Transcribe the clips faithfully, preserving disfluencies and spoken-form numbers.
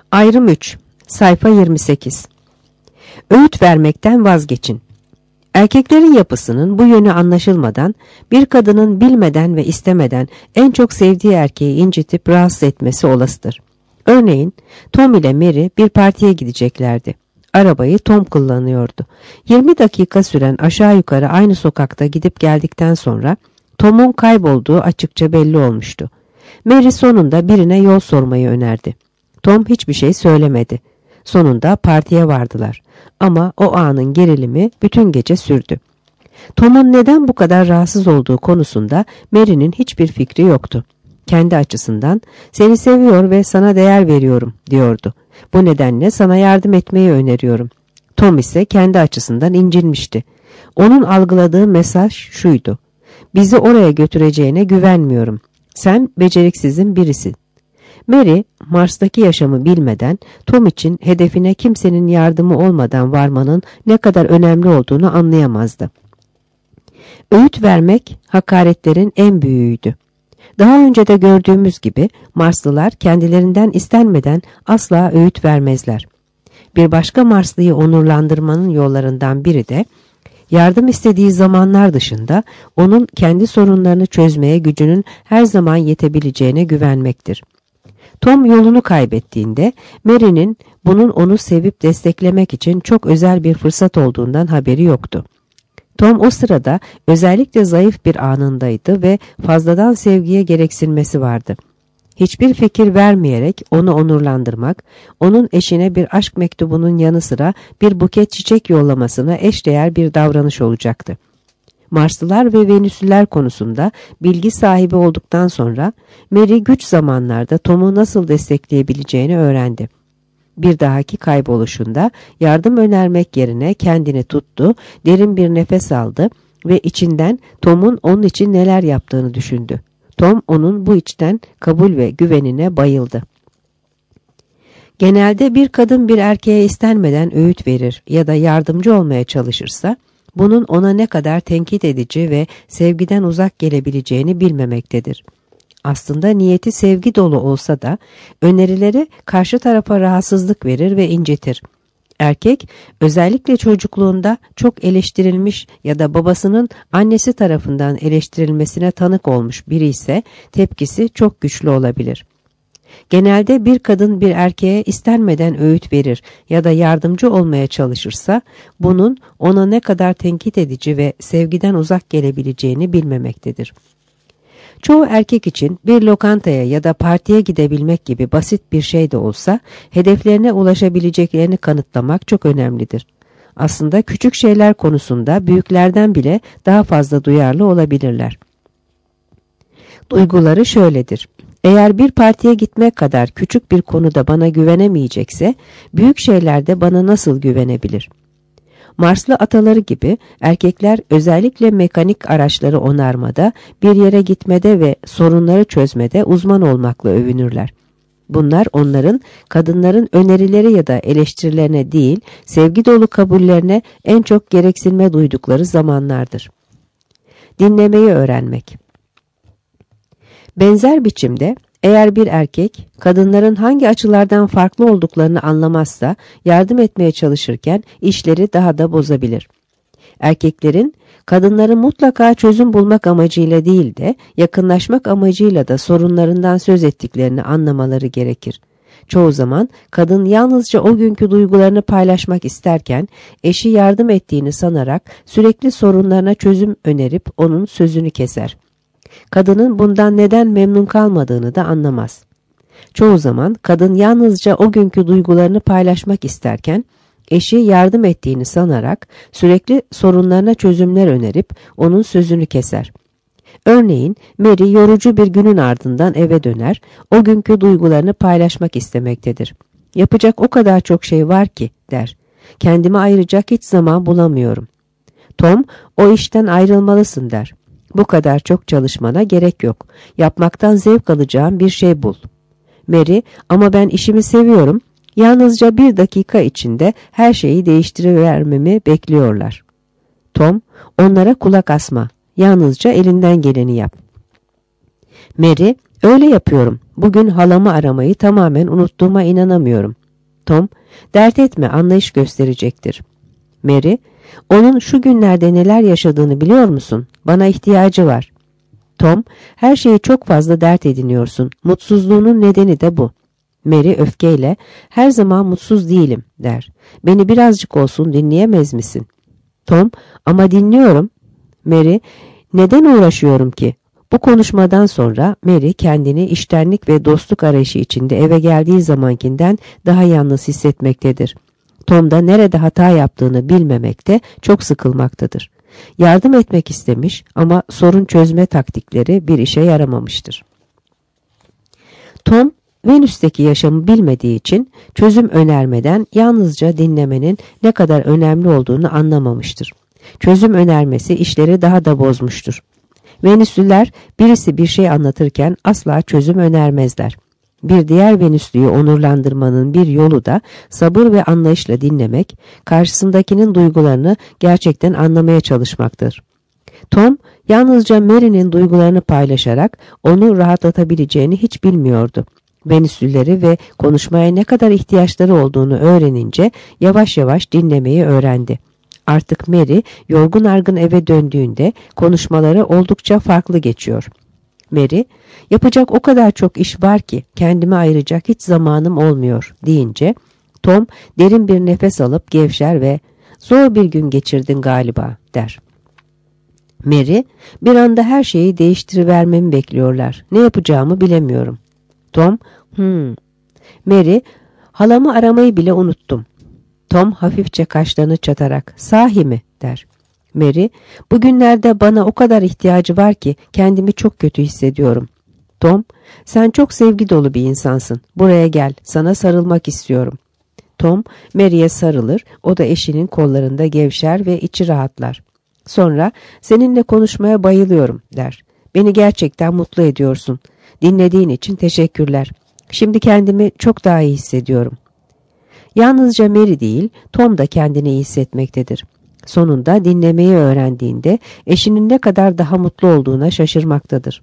Ayrım üç. Sayfa yirmi sekiz. Öğüt vermekten vazgeçin. Erkeklerin yapısının bu yönü anlaşılmadan, bir kadının bilmeden ve istemeden en çok sevdiği erkeği incitip rahatsız etmesi olasıdır. Örneğin Tom ile Mary bir partiye gideceklerdi. Arabayı Tom kullanıyordu. yirmi dakika süren aşağı yukarı aynı sokakta gidip geldikten sonra Tom'un kaybolduğu açıkça belli olmuştu. Mary sonunda birine yol sormayı önerdi. Tom hiçbir şey söylemedi. Sonunda partiye vardılar. Ama o anın gerilimi bütün gece sürdü. Tom'un neden bu kadar rahatsız olduğu konusunda Mary'nin hiçbir fikri yoktu. Kendi açısından seni seviyor ve sana değer veriyorum diyordu. Bu nedenle sana yardım etmeyi öneriyorum. Tom ise kendi açısından incinmişti. Onun algıladığı mesaj şuydu: bizi oraya götüreceğine güvenmiyorum. Sen beceriksizin birisin. Mary, Mars'taki yaşamı bilmeden Tom için hedefine kimsenin yardımı olmadan varmanın ne kadar önemli olduğunu anlayamazdı. Öğüt vermek hakaretlerin en büyüğüydü. Daha önce de gördüğümüz gibi Marslılar kendilerinden istenmeden asla öğüt vermezler. Bir başka Marslıyı onurlandırmanın yollarından biri de yardım istediği zamanlar dışında onun kendi sorunlarını çözmeye gücünün her zaman yetebileceğine güvenmektir. Tom yolunu kaybettiğinde Mary'nin bunun onu sevip desteklemek için çok özel bir fırsat olduğundan haberi yoktu. Tom o sırada özellikle zayıf bir anındaydı ve fazladan sevgiye gereksinmesi vardı. Hiçbir fikir vermeyerek onu onurlandırmak, onun eşine bir aşk mektubunun yanı sıra bir buket çiçek yollamasına eşdeğer bir davranış olacaktı. Marslılar ve Venüslüler konusunda bilgi sahibi olduktan sonra Mary güç zamanlarda Tom'u nasıl destekleyebileceğini öğrendi. Bir dahaki kayboluşunda yardım önermek yerine kendini tuttu, derin bir nefes aldı ve içinden Tom'un onun için neler yaptığını düşündü. Tom onun bu içten kabul ve güvenine bayıldı. Genelde bir kadın bir erkeğe istenmeden öğüt verir ya da yardımcı olmaya çalışırsa, bunun ona ne kadar tenkit edici ve sevgiden uzak gelebileceğini bilmemektedir. Aslında niyeti sevgi dolu olsa da önerileri karşı tarafa rahatsızlık verir ve incitir. Erkek özellikle çocukluğunda çok eleştirilmiş ya da babasının annesi tarafından eleştirilmesine tanık olmuş biri ise tepkisi çok güçlü olabilir. Genelde bir kadın bir erkeğe istenmeden öğüt verir ya da yardımcı olmaya çalışırsa bunun ona ne kadar tenkit edici ve sevgiden uzak gelebileceğini bilmemektedir. Çoğu erkek için bir lokantaya ya da partiye gidebilmek gibi basit bir şey de olsa hedeflerine ulaşabileceklerini kanıtlamak çok önemlidir. Aslında küçük şeyler konusunda büyüklerden bile daha fazla duyarlı olabilirler. Duyguları şöyledir: eğer bir partiye gitmek kadar küçük bir konuda bana güvenemeyecekse, büyük şeylerde bana nasıl güvenebilir? Marslı ataları gibi erkekler özellikle mekanik araçları onarmada, bir yere gitmede ve sorunları çözmede uzman olmakla övünürler. Bunlar onların kadınların önerileri ya da eleştirilerine değil, sevgi dolu kabullerine en çok gereksinme duydukları zamanlardır. Dinlemeyi öğrenmek. Benzer biçimde eğer bir erkek kadınların hangi açılardan farklı olduklarını anlamazsa yardım etmeye çalışırken işleri daha da bozabilir. Erkeklerin kadınları mutlaka çözüm bulmak amacıyla değil de yakınlaşmak amacıyla da sorunlarından söz ettiklerini anlamaları gerekir. Çoğu zaman kadın yalnızca o günkü duygularını paylaşmak isterken eşi yardım ettiğini sanarak sürekli sorunlarına çözüm önerip onun sözünü keser. Kadının bundan neden memnun kalmadığını da anlamaz. Çoğu zaman kadın yalnızca o günkü duygularını paylaşmak isterken eşi yardım ettiğini sanarak sürekli sorunlarına çözümler önerip onun sözünü keser. Örneğin Mary yorucu bir günün ardından eve döner, o günkü duygularını paylaşmak istemektedir. Yapacak o kadar çok şey var ki der. Kendime ayıracak hiç zaman bulamıyorum. Tom, o işten ayrılmalısın der. Bu kadar çok çalışmana gerek yok. Yapmaktan zevk alacağın bir şey bul. Mary, ama ben işimi seviyorum. Yalnızca bir dakika içinde her şeyi değiştirivermemi bekliyorlar. Tom, onlara kulak asma. Yalnızca elinden geleni yap. Mary, öyle yapıyorum. Bugün halamı aramayı tamamen unuttuğuma inanamıyorum. Tom, dert etme, anlayış gösterecektir. Mary, onun şu günlerde neler yaşadığını biliyor musun? Bana ihtiyacı var. Tom, her şeyi çok fazla dert ediniyorsun. Mutsuzluğunun nedeni de bu. Mary öfkeyle, her zaman mutsuz değilim der. Beni birazcık olsun dinleyemez misin? Tom, ama dinliyorum. Mary, neden uğraşıyorum ki? Bu konuşmadan sonra Mary kendini içtenlik ve dostluk arayışı içinde eve geldiği zamankinden daha yalnız hissetmektedir. Tom da nerede hata yaptığını bilmemekte, çok sıkılmaktadır. Yardım etmek istemiş ama sorun çözme taktikleri bir işe yaramamıştır. Tom, Venüs'teki yaşamı bilmediği için çözüm önermeden yalnızca dinlemenin ne kadar önemli olduğunu anlamamıştır. Çözüm önermesi işleri daha da bozmuştur. Venüslüler birisi bir şey anlatırken asla çözüm önermezler. Bir diğer Venüslüyü onurlandırmanın bir yolu da sabır ve anlayışla dinlemek, karşısındakinin duygularını gerçekten anlamaya çalışmaktır. Tom, yalnızca Mary'nin duygularını paylaşarak onu rahatlatabileceğini hiç bilmiyordu. Venüslüleri ve konuşmaya ne kadar ihtiyaçları olduğunu öğrenince yavaş yavaş dinlemeyi öğrendi. Artık Mary yorgun argın eve döndüğünde konuşmaları oldukça farklı geçiyor. Mary, yapacak o kadar çok iş var ki kendime ayıracak hiç zamanım olmuyor deyince Tom derin bir nefes alıp gevşer ve zor bir gün geçirdin galiba der. Mary, bir anda her şeyi değiştirivermemi bekliyorlar. Ne yapacağımı bilemiyorum. Tom, hmm. Mary, halamı aramayı bile unuttum. Tom hafifçe kaşlarını çatarak, sahi mi der. Mary, bugünlerde bana o kadar ihtiyacı var ki kendimi çok kötü hissediyorum. Tom, sen çok sevgi dolu bir insansın. Buraya gel, sana sarılmak istiyorum. Tom, Mary'e sarılır, o da eşinin kollarında gevşer ve içi rahatlar. Sonra, seninle konuşmaya bayılıyorum der. Beni gerçekten mutlu ediyorsun. Dinlediğin için teşekkürler. Şimdi kendimi çok daha iyi hissediyorum. Yalnızca Mary değil, Tom da kendini iyi hissetmektedir. Sonunda dinlemeyi öğrendiğinde eşinin ne kadar daha mutlu olduğuna şaşırmaktadır.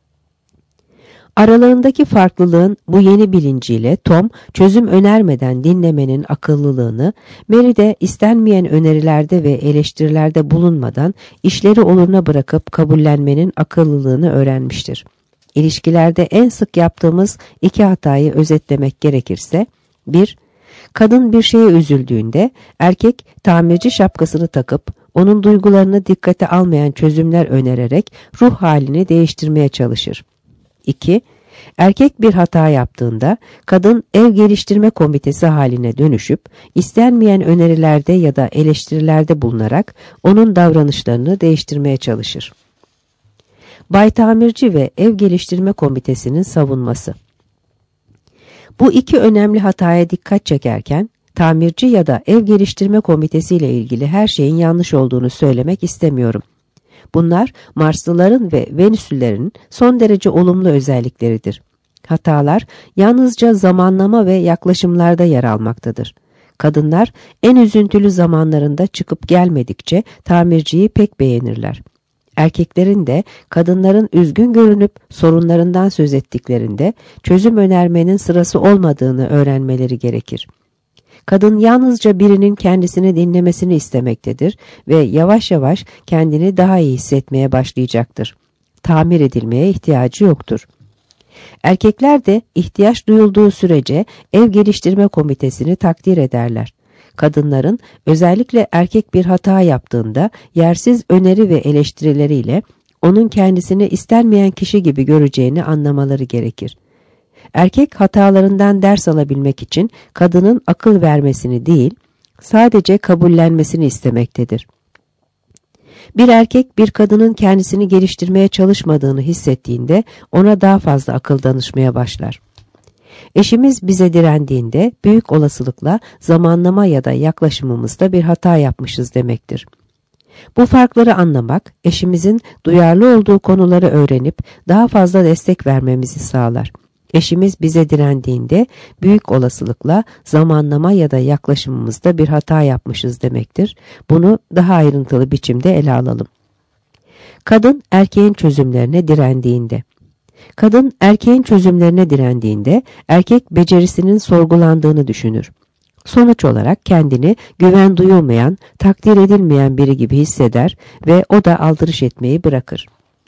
Aralarındaki farklılığın bu yeni bilinciyle Tom çözüm önermeden dinlemenin akıllılığını, Mary de istenmeyen önerilerde ve eleştirilerde bulunmadan işleri oluruna bırakıp kabullenmenin akıllılığını öğrenmiştir. İlişkilerde en sık yaptığımız iki hatayı özetlemek gerekirse, bir Kadın bir şeye üzüldüğünde erkek tamirci şapkasını takıp onun duygularını dikkate almayan çözümler önererek ruh halini değiştirmeye çalışır. iki Erkek bir hata yaptığında kadın ev geliştirme komitesi haline dönüşüp istenmeyen önerilerde ya da eleştirilerde bulunarak onun davranışlarını değiştirmeye çalışır. Bay Tamirci ve Ev Geliştirme Komitesi'nin savunması. Bu iki önemli hataya dikkat çekerken, tamirci ya da ev geliştirme komitesi ile ilgili her şeyin yanlış olduğunu söylemek istemiyorum. Bunlar Marslıların ve Venüslülerin son derece olumlu özellikleridir. Hatalar yalnızca zamanlama ve yaklaşımlarda yer almaktadır. Kadınlar en üzüntülü zamanlarında çıkıp gelmedikçe tamirciyi pek beğenirler. Erkeklerin de kadınların üzgün görünüp sorunlarından söz ettiklerinde çözüm önermenin sırası olmadığını öğrenmeleri gerekir. Kadın yalnızca birinin kendisini dinlemesini istemektedir ve yavaş yavaş kendini daha iyi hissetmeye başlayacaktır. Tamir edilmeye ihtiyacı yoktur. Erkekler de ihtiyaç duyulduğu sürece ev geliştirme komitesini takdir ederler. Kadınların özellikle erkek bir hata yaptığında yersiz öneri ve eleştirileriyle onun kendisini istenmeyen kişi gibi göreceğini anlamaları gerekir. Erkek hatalarından ders alabilmek için kadının akıl vermesini değil, sadece kabullenmesini istemektedir. Bir erkek bir kadının kendisini geliştirmeye çalışmadığını hissettiğinde ona daha fazla akıl danışmaya başlar. Eşimiz bize direndiğinde büyük olasılıkla zamanlama ya da yaklaşımımızda bir hata yapmışız demektir. Bu farkları anlamak, eşimizin duyarlı olduğu konuları öğrenip daha fazla destek vermemizi sağlar. Eşimiz bize direndiğinde büyük olasılıkla zamanlama ya da yaklaşımımızda bir hata yapmışız demektir. Bunu daha ayrıntılı biçimde ele alalım. Kadın erkeğin çözümlerine direndiğinde. Kadın erkeğin çözümlerine direndiğinde erkek becerisinin sorgulandığını düşünür. Sonuç olarak kendini güven duyulmayan, takdir edilmeyen biri gibi hisseder ve o da aldırış etmeyi bırakır.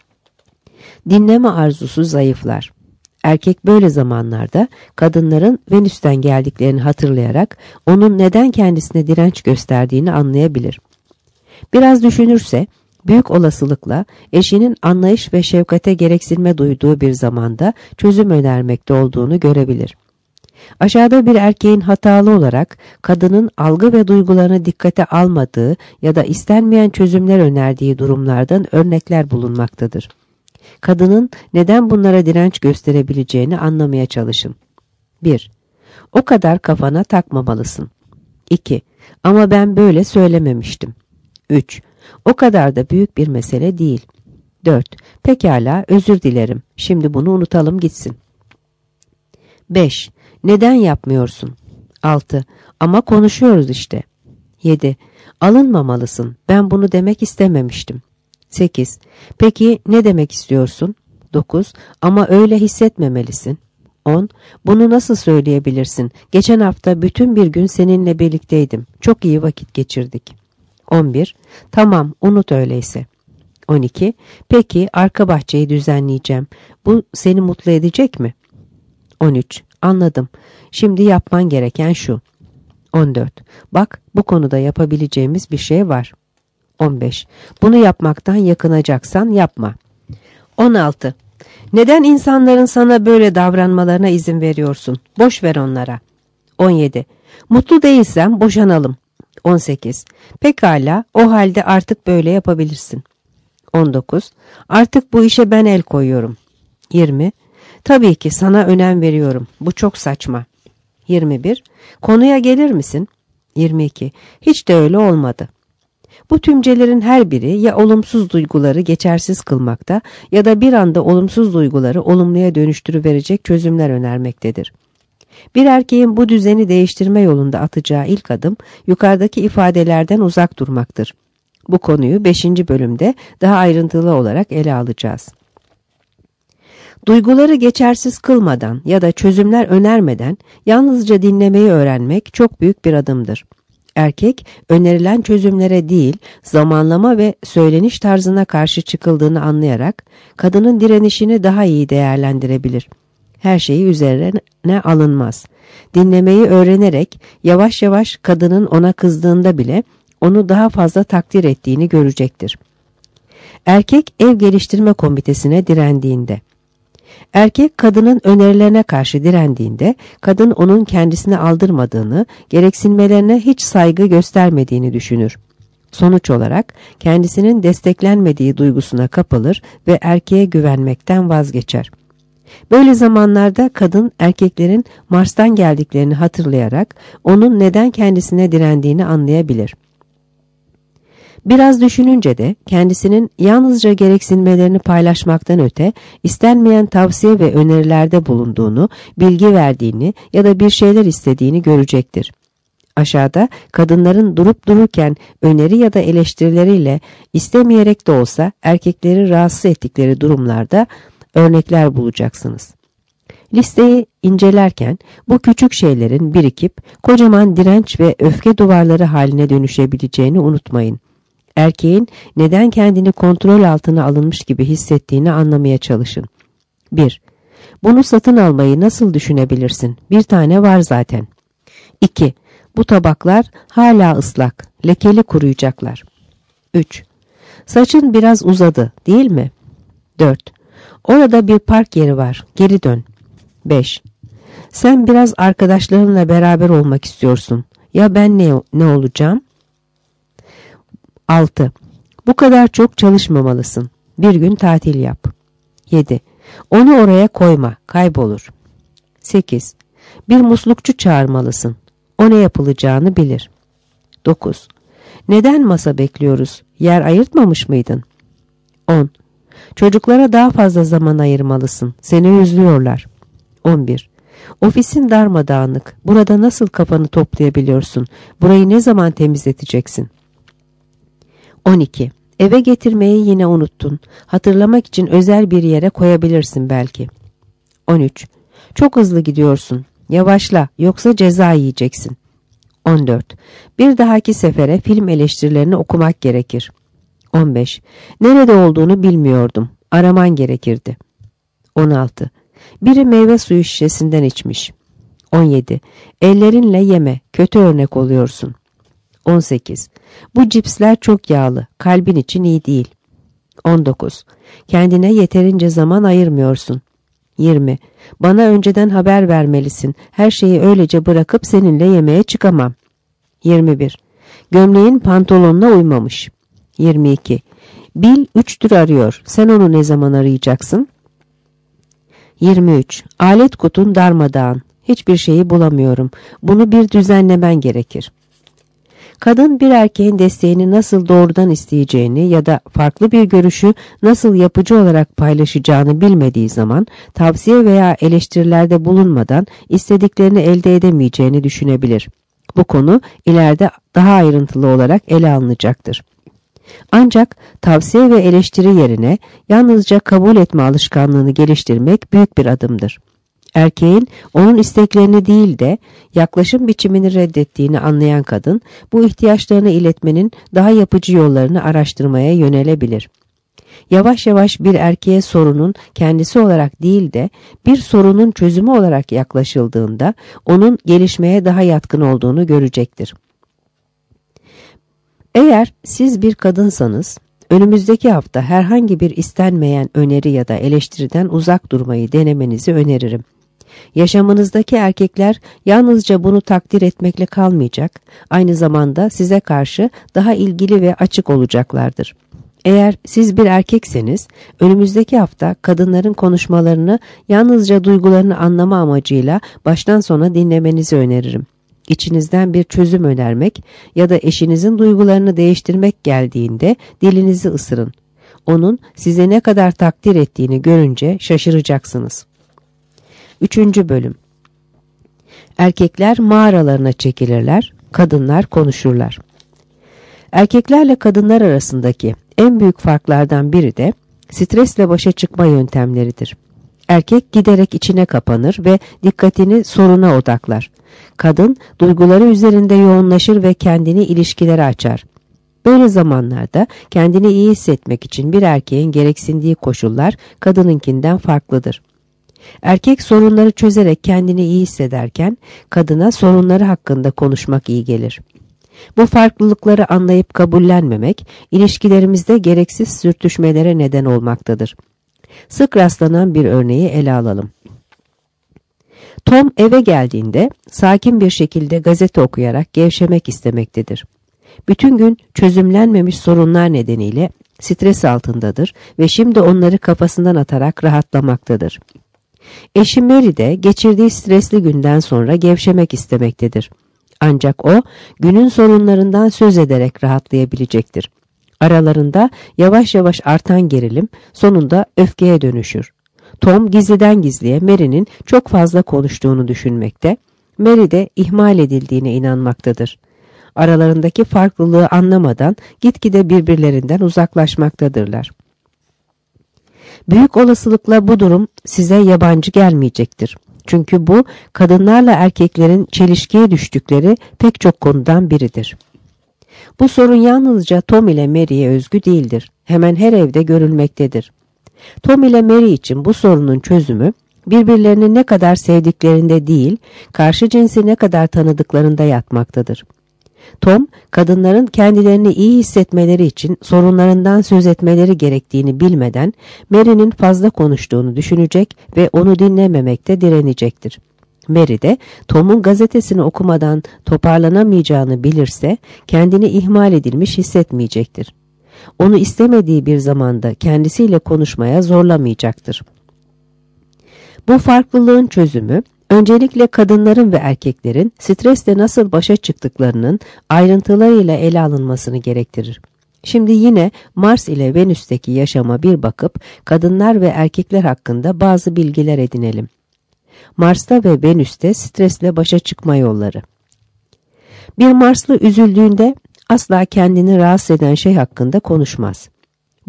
Dinleme arzusu zayıflar. Erkek böyle zamanlarda kadınların Venüs'ten geldiklerini hatırlayarak onun neden kendisine direnç gösterdiğini anlayabilir. Biraz düşünürse büyük olasılıkla eşinin anlayış ve şefkate gereksinme duyduğu bir zamanda çözüm önermekte olduğunu görebilir. Aşağıda bir erkeğin hatalı olarak kadının algı ve duygularını dikkate almadığı ya da istenmeyen çözümler önerdiği durumlardan örnekler bulunmaktadır. Kadının neden bunlara direnç gösterebileceğini anlamaya çalışın. bir. O kadar kafana takmamalısın. iki. Ama ben böyle söylememiştim. üç. O kadar da büyük bir mesele değil. dört. Pekala, özür dilerim. Şimdi bunu unutalım gitsin. beş. Neden yapmıyorsun? altı. Ama konuşuyoruz işte. yedi. Alınmamalısın. Ben bunu demek istememiştim. sekiz. Peki ne demek istiyorsun? dokuz. Ama öyle hissetmemelisin. on. Bunu nasıl söyleyebilirsin? Geçen hafta bütün bir gün seninle birlikteydim. Çok iyi vakit geçirdik. on bir. Tamam, unut öyleyse. on iki. Peki arka bahçeyi düzenleyeceğim. Bu seni mutlu edecek mi? on üç. Anladım. Şimdi yapman gereken şu. on dört. Bak, bu konuda yapabileceğimiz bir şey var. on beş. Bunu yapmaktan yakınacaksan yapma. on altı. Neden insanların sana böyle davranmalarına izin veriyorsun? Boş ver onlara. on yedi. Mutlu değilsen boşanalım. on sekiz. Pekala, o halde artık böyle yapabilirsin. on dokuz. Artık bu işe ben el koyuyorum. yirmi. Tabii ki sana önem veriyorum. Bu çok saçma. yirmi bir. Konuya gelir misin? yirmi iki. Hiç de öyle olmadı. Bu tümcelerin her biri ya olumsuz duyguları geçersiz kılmakta ya da bir anda olumsuz duyguları olumluya dönüştürüverecek çözümler önermektedir. Bir erkeğin bu düzeni değiştirme yolunda atacağı ilk adım yukarıdaki ifadelerden uzak durmaktır. Bu konuyu beşinci bölümde daha ayrıntılı olarak ele alacağız. Duyguları geçersiz kılmadan ya da çözümler önermeden yalnızca dinlemeyi öğrenmek çok büyük bir adımdır. Erkek, önerilen çözümlere değil, zamanlama ve söyleniş tarzına karşı çıkıldığını anlayarak kadının direnişini daha iyi değerlendirebilir. Her şeyi üzerine alınmaz. Dinlemeyi öğrenerek yavaş yavaş kadının ona kızdığında bile onu daha fazla takdir ettiğini görecektir. Erkek ev geliştirme komitesine direndiğinde. Erkek kadının önerilerine karşı direndiğinde kadın onun kendisine aldırmadığını, gereksinmelerine hiç saygı göstermediğini düşünür. Sonuç olarak kendisinin desteklenmediği duygusuna kapılır ve erkeğe güvenmekten vazgeçer. Böyle zamanlarda kadın erkeklerin Mars'tan geldiklerini hatırlayarak onun neden kendisine direndiğini anlayabilir. Biraz düşününce de kendisinin yalnızca gereksinmelerini paylaşmaktan öte istenmeyen tavsiye ve önerilerde bulunduğunu, bilgi verdiğini ya da bir şeyler istediğini görecektir. Aşağıda kadınların durup dururken öneri ya da eleştirileriyle istemeyerek de olsa erkekleri rahatsız ettikleri durumlarda örnekler bulacaksınız. Listeyi incelerken bu küçük şeylerin birikip kocaman direnç ve öfke duvarları haline dönüşebileceğini unutmayın. Erkeğin neden kendini kontrol altına alınmış gibi hissettiğini anlamaya çalışın. bir. Bunu satın almayı nasıl düşünebilirsin? Bir tane var zaten. iki. Bu tabaklar hala ıslak, lekeli kuruyacaklar. üç. Saçın biraz uzadı, değil mi? dört. Orada bir park yeri var, geri dön. beş. Sen biraz arkadaşlarınla beraber olmak istiyorsun. Ya ben ne, ne olacağım? altı. Bu kadar çok çalışmamalısın. Bir gün tatil yap. yedi. Onu oraya koyma, kaybolur. sekiz. Bir muslukçu çağırmalısın. O ne yapılacağını bilir. dokuz. Neden masa bekliyoruz? Yer ayırtmamış mıydın? on. Çocuklara daha fazla zaman ayırmalısın. Seni özlüyorlar. on bir. Ofisin darmadağınık. Burada nasıl kafanı toplayabiliyorsun? Burayı ne zaman temizleteceksin? on iki. Eve getirmeyi yine unuttun. Hatırlamak için özel bir yere koyabilirsin belki. on üç. Çok hızlı gidiyorsun. Yavaşla, yoksa ceza yiyeceksin. on dört. Bir dahaki sefere film eleştirilerini okumak gerekir. on beş. Nerede olduğunu bilmiyordum. Araman gerekirdi. on altı. Biri meyve suyu şişesinden içmiş. on yedi. Ellerinle yeme, kötü örnek oluyorsun. on sekiz. Bu cipsler çok yağlı, kalbin için iyi değil. on dokuz. Kendine yeterince zaman ayırmıyorsun. yirmi. Bana önceden haber vermelisin. Her şeyi öylece bırakıp seninle yemeğe çıkamam. yirmi bir. Gömleğin pantolonuna uymamış. yirmi iki. Bil üçtür arıyor. Sen onu ne zaman arayacaksın? yirmi üç. Alet kutun darmadağın. Hiçbir şeyi bulamıyorum. Bunu bir düzenlemen gerekir. Kadın bir erkeğin desteğini nasıl doğrudan isteyeceğini ya da farklı bir görüşü nasıl yapıcı olarak paylaşacağını bilmediği zaman tavsiye veya eleştirilerde bulunmadan istediklerini elde edemeyeceğini düşünebilir. Bu konu ileride daha ayrıntılı olarak ele alınacaktır. Ancak tavsiye ve eleştiri yerine yalnızca kabul etme alışkanlığını geliştirmek büyük bir adımdır. Erkeğin onun isteklerini değil de yaklaşım biçimini reddettiğini anlayan kadın, bu ihtiyaçlarını iletmenin daha yapıcı yollarını araştırmaya yönelebilir. Yavaş yavaş bir erkeğe sorunun kendisi olarak değil de bir sorunun çözümü olarak yaklaşıldığında onun gelişmeye daha yatkın olduğunu görecektir. Eğer siz bir kadınsanız, önümüzdeki hafta herhangi bir istenmeyen öneri ya da eleştiriden uzak durmayı denemenizi öneririm. Yaşamınızdaki erkekler yalnızca bunu takdir etmekle kalmayacak, aynı zamanda size karşı daha ilgili ve açık olacaklardır. Eğer siz bir erkekseniz, önümüzdeki hafta kadınların konuşmalarını yalnızca duygularını anlama amacıyla baştan sona dinlemenizi öneririm. İçinizden bir çözüm önermek ya da eşinizin duygularını değiştirmek geldiğinde dilinizi ısırın. Onun size ne kadar takdir ettiğini görünce şaşıracaksınız. Üçüncü bölüm. Erkekler mağaralarına çekilirler, kadınlar konuşurlar. Erkeklerle kadınlar arasındaki en büyük farklardan biri de stresle başa çıkma yöntemleridir. Erkek giderek içine kapanır ve dikkatini soruna odaklar. Kadın duyguları üzerinde yoğunlaşır ve kendini ilişkilere açar. Böyle zamanlarda kendini iyi hissetmek için bir erkeğin gereksindiği koşullar kadınınkinden farklıdır. Erkek sorunları çözerek kendini iyi hissederken kadına sorunları hakkında konuşmak iyi gelir. Bu farklılıkları anlayıp kabullenmemek ilişkilerimizde gereksiz sürtüşmelere neden olmaktadır. Sık rastlanan bir örneği ele alalım. Tom eve geldiğinde sakin bir şekilde gazete okuyarak gevşemek istemektedir. Bütün gün çözümlenmemiş sorunlar nedeniyle stres altındadır ve şimdi onları kafasından atarak rahatlamaktadır. Eşi Mary de geçirdiği stresli günden sonra gevşemek istemektedir. Ancak o, günün sorunlarından söz ederek rahatlayabilecektir. Aralarında yavaş yavaş artan gerilim sonunda öfkeye dönüşür. Tom gizliden gizliye Mary'nin çok fazla konuştuğunu düşünmekte, Mary de ihmal edildiğine inanmaktadır. Aralarındaki farklılığı anlamadan gitgide birbirlerinden uzaklaşmaktadırlar. Büyük olasılıkla bu durum size yabancı gelmeyecektir. Çünkü bu kadınlarla erkeklerin çelişkiye düştükleri pek çok konudan biridir. Bu sorun yalnızca Tom ile Mary'ye özgü değildir. Hemen her evde görülmektedir. Tom ile Mary için bu sorunun çözümü birbirlerini ne kadar sevdiklerinde değil, karşı cinsi ne kadar tanıdıklarında yatmaktadır. Tom, kadınların kendilerini iyi hissetmeleri için sorunlarından söz etmeleri gerektiğini bilmeden Mary'nin fazla konuştuğunu düşünecek ve onu dinlememekte direnecektir. Mary de Tom'un gazetesini okumadan toparlanamayacağını bilirse kendini ihmal edilmiş hissetmeyecektir. Onu istemediği bir zamanda kendisiyle konuşmaya zorlamayacaktır. Bu farklılığın çözümü, öncelikle kadınların ve erkeklerin stresle nasıl başa çıktıklarının ayrıntılarıyla ele alınmasını gerektirir. Şimdi yine Mars ile Venüs'teki yaşama bir bakıp kadınlar ve erkekler hakkında bazı bilgiler edinelim. Mars'ta ve Venüs'te stresle başa çıkma yolları. Bir Marslı üzüldüğünde asla kendini rahatsız eden şey hakkında konuşmaz.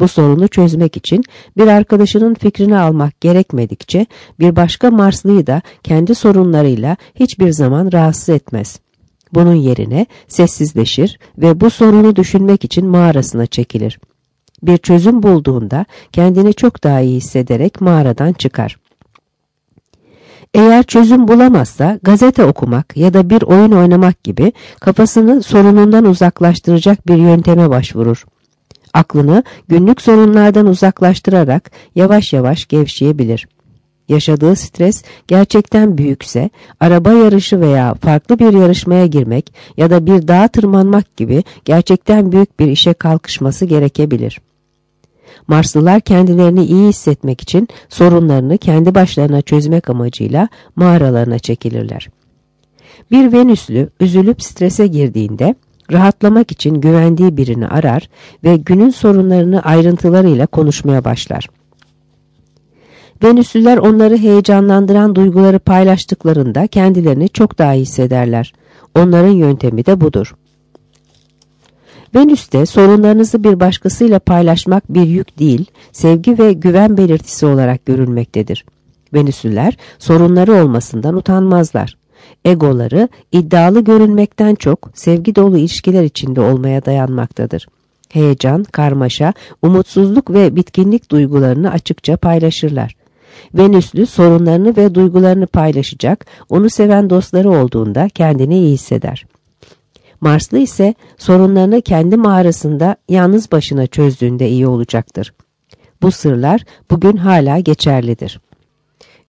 Bu sorunu çözmek için bir arkadaşının fikrini almak gerekmedikçe bir başka Marslıyı da kendi sorunlarıyla hiçbir zaman rahatsız etmez. Bunun yerine sessizleşir ve bu sorunu düşünmek için mağarasına çekilir. Bir çözüm bulduğunda kendini çok daha iyi hissederek mağaradan çıkar. Eğer çözüm bulamazsa gazete okumak ya da bir oyun oynamak gibi kafasını sorunundan uzaklaştıracak bir yönteme başvurur. Aklını günlük sorunlardan uzaklaştırarak yavaş yavaş gevşeyebilir. Yaşadığı stres gerçekten büyükse araba yarışı veya farklı bir yarışmaya girmek ya da bir dağa tırmanmak gibi gerçekten büyük bir işe kalkışması gerekebilir. Marslılar kendilerini iyi hissetmek için sorunlarını kendi başlarına çözmek amacıyla mağaralarına çekilirler. Bir Venüslü üzülüp strese girdiğinde rahatlamak için güvendiği birini arar ve günün sorunlarını ayrıntılarıyla konuşmaya başlar. Venüslüler onları heyecanlandıran duyguları paylaştıklarında kendilerini çok daha iyi hissederler. Onların yöntemi de budur. Venüs'te sorunlarınızı bir başkasıyla paylaşmak bir yük değil, sevgi ve güven belirtisi olarak görülmektedir. Venüslüler sorunları olmasından utanmazlar. Egoları iddialı görünmekten çok sevgi dolu ilişkiler içinde olmaya dayanmaktadır. Heyecan, karmaşa, umutsuzluk ve bitkinlik duygularını açıkça paylaşırlar. Venüslü sorunlarını ve duygularını paylaşacak, onu seven dostları olduğunda kendini iyi hisseder. Marslı ise sorunlarını kendi mağarasında yalnız başına çözdüğünde iyi olacaktır. Bu sırlar bugün hala geçerlidir.